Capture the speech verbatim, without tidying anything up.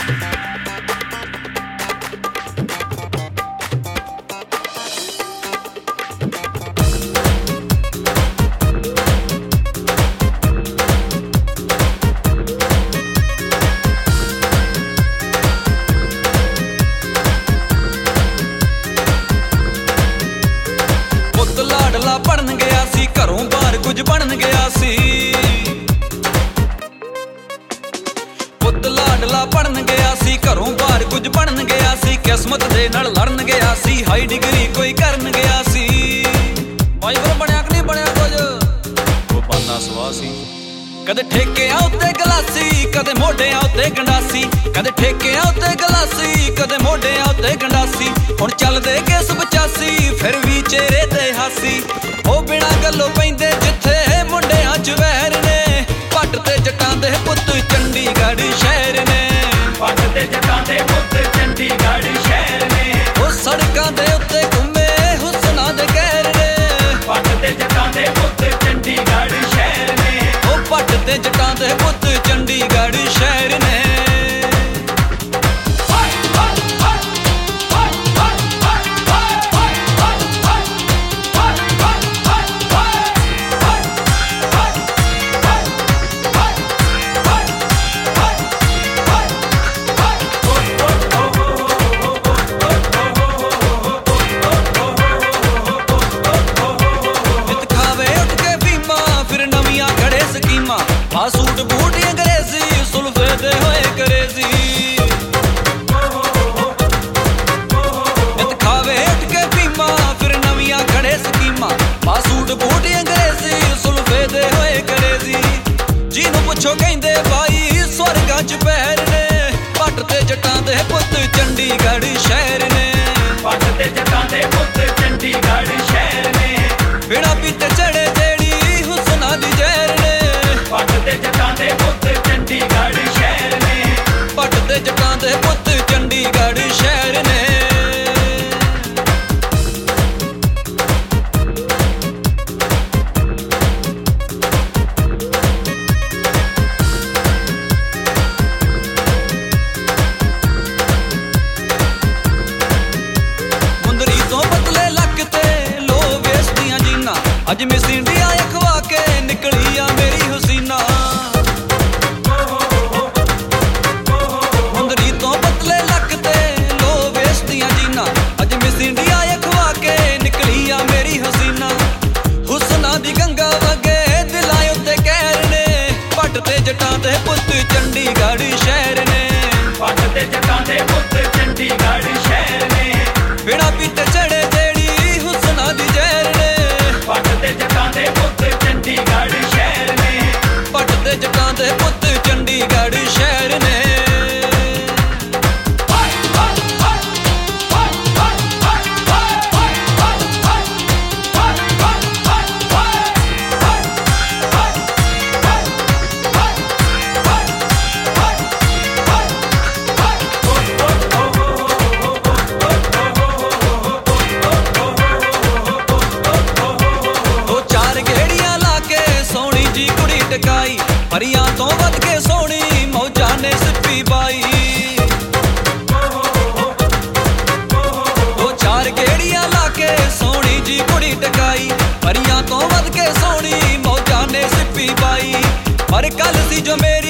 ਪੜਨ ਗਿਆ ਸੀ ਘਰੋਂ ਬਾਹਰ ਕੁਝ ਬਣਨ ਗਿਆ ਸੀ ਪੁੱਤ ਲਾਡਲਾ ਪੜਨ ਗਿਆ ਸੀ ਘਰੋਂ ਬਾਹਰ ਕੁਝ ਬਣਨ ਗਿਆ ਸੀ ਕਿਸਮਤ ਦੇ ਨਾਲ ਲੜਨ ਗਿਆ ਸੀ ਹਾਈ ਡਿਗਰੀ ਕੋਈ ਕਰਨ ਗਿਆ ਸੀ ਭਾਈ ਫਿਰ ਬਣਿਆ ਕਿ ਨਹੀਂ ਬਣਿਆ ਕੁਝ ਉਹ ਪਾਨਾ ਸਵਾ ਸੀ ਕਦੇ ਠੇਕਿਆਂ ਉੱਤੇ ਗਲਾਸੀ ਕਦੇ ਮੋਢਿਆਂ ਉੱਤੇ ਗੰਡਾਸੀ ਕਦੇ ਠੇਕਿਆਂ ਉੱਤੇ ਗਲਾਸੀ ਕਦੇ ਮੋਢਿਆਂ ਉੱਤੇ ਗੰਡਾਸੀ ਹੁਣ ਚੱਲਦੇ ਕੇਸ ਪਚਾਸੀ ਫਿਰ ਵੀ ਚਿਹਰੇ ਤੇ ਹਾਸੀ ਉਹ ਬਿਨਾਂ ਗੱਲੋਂ ਪੈਂਦੇ ਜਿੱਥੇ ਮੁੰਡਿਆਂ ਚ ਵਹਿਰ ਨੇ ਪੱਟ ਤੇ ਜੱਟਾਂ ਦੇ ਪੁੱਤ ਚੰਡੀਗੜ੍ਹ ਸ਼ਹਿਰ ਨੇ ਪੱਟ ਤੇ ਜੱਟਾਂ ਦੇ ਪੁੱਤ ਚੰਡੀਗੜ੍ਹ ਸ਼ਹਿਰ ਨੇ ਉਹ ਸੜਕਾਂ ਦੇ ਉੱਤੇ ਘੁੰਮੇ ਹੁਸਨਾਂ ਦੇ ਕਹਿਰ ਨੇ ਪੱਟ ਤੇ ਜੱਟਾਂ ਦੇ ਪੁੱਤ ਚੰਡੀਗੜ੍ਹ ਸ਼ਹਿਰ ਨੇ ਉਹ ਪੱਟ ਤੇ ਜੱਟਾਂ ਦੇ ਪੁੱਤ ਚੰਡੀਗੜ੍ਹ ਸ਼ਹਿਰ ਨੇ ਆ ਸੂਟ ਬੂਟ ਅੰਗਰੇਜ਼ੀ ਸੁਲਫੇ ਦੇ ਹੋਏ ਕਰੇਜ਼ੀ ਨਿਤ ਖਾਵੇ ਉੱਠ ਕੇ ਪੀਮਾ ਫਿਰ ਨਵੀਆਂ ਖੜੇ ਸਕੀਮਾਂ ਆ ਸੂਟ ਬੂਟ ਅੰਗਰੇਜ਼ੀ ਸੁਲਫੇ ਦੇ ਹੋਏ ਕਰੇਜ਼ੀ ਜਿਹਨੂੰ ਪੁੱਛੋ ਕਹਿੰਦੇ ਬਾਈ ਸਵਰਗਾਂ ਚ ਪਹਿਰ ਨੇ ਪੱਟ ਤੇ ਜੱਟਾਂ ਦੇ ਪੁੱਤ ਚੰਡੀਗੜ੍ਹ ਸ਼ਹਿਰ ਨੇ ਪੱਟ ਤੇ ਜੱਟਾਂ ਦੇ ਪੁੱਤ ਚੰਡੀਗੜ੍ਹ ਸ਼ਹਿਰ ਨੇ ਬਿਨਾਂ ਪੀਤੇ ਚੜੇ ਜਿਹੜੀ ਹੁਸਨਾਂ ਦੀ ਜ਼ਹਿਰ ਨੇ ਪੱਟ ਤੇ ਜੱਟਾਂ ਦੇ ਪੁੱਤ ਚੰਡੀਗੜ੍ਹ ਸ਼ਹਿਰ ਨੇ ਪੱਟ ਤੇ ਜੱਟਾਂ ਦੇ ਪੁੱਤ ਚੰਡੀਗੜ੍ਹ ਸ਼ਹਿਰ ਨੇ ਮੁੰਦਰੀ ਤੋਂ ਪਤਲੇ ਲੱਕ ਤੇ ਲੋ ਵੇਸ ਦੀਆਂ ਜੀਨਾਂ ਅੱਜ ਮਿਸ ਇੰਡੀਆ ਅਖਵਾ ਕੇ ਨਿਕਲੀ ਆ ਮੇਰੀ ਹਸੀਨਾ ਮੁੰਦਰੀ ਤੋਂ ਪਤਲੇ ਲੱਕ ਤੇ ਲੋ ਵੇਸ ਦੀਆਂ ਜੀਨਾਂ ਅੱਜ ਮਿਸ ਇੰਡੀਆ ਅਖਵਾ ਕੇ ਨਿਕਲੀ ਆ ਮੇਰੀ ਹਸੀਨਾ ਹੁਸਨਾਂ ਦੀ ਗੰਗਾ ਵਗੇ ਦਿਲਾਂ ਉੱਤੇ ਕਹਿਰ ਨੇ ਪੱਟ ਤੇ ਜੱਟਾਂ ਦੇ ਪੁੱਤ ਚੰਡੀਗੜ੍ਹ ਸ਼ਹਿਰ ਨੇ ਪੱਟ ਤੇ ਜੱਟਾਂ ਦੇ ਪੁੱਤ ਚੰਡੀਗੜ੍ਹ ਸ਼ਹਿਰ ਨੇ ਬਿਨਾਂ ਪੀਤੇ ਚੜੇ ਜਿਹੜੀ ਹੁਸਨਾਂ ਦੀ ਜ਼ਹਿਰ ਨੇ ਪੱਟ ਤੇ ਜੱਟਾਂ ਦੇ ਪੁੱਤ ਚੰਡੀਗੜ੍ਹ ਸ਼ਹਿਰ ਨੇ ਪੱਟ ਤੇ ਜੱਟਾਂ ਦੇ ਪੁੱਤ ਚੰਡੀਗੜ੍ਹ ਸ਼ਹਿਰ ਨੇ ਟਕਾਈ ਪਰੀਆਂ ਤੋਂ ਵੱਧ ਕੇ ਸੋਹਣੀ ਮੌਜਾਂ ਨੇ ਸਿੱਪੀ ਬਾਈ ਉਹ ਚਾਰ ਗੇੜੀਆਂ ਲਾ ਕੇ ਸੋਹਣੀ ਜੀ ਕੁੜੀ ਟਕਾਈ ਪਰੀਆਂ ਤੋਂ ਵੱਧ ਕੇ ਸੋਹਣੀ ਮੌਜਾਂ ਨੇ ਸਿੱਪੀ ਬਾਈ ਪਰ ਕੱਲ ਸੀ ਜੋ ਮੇਰੀ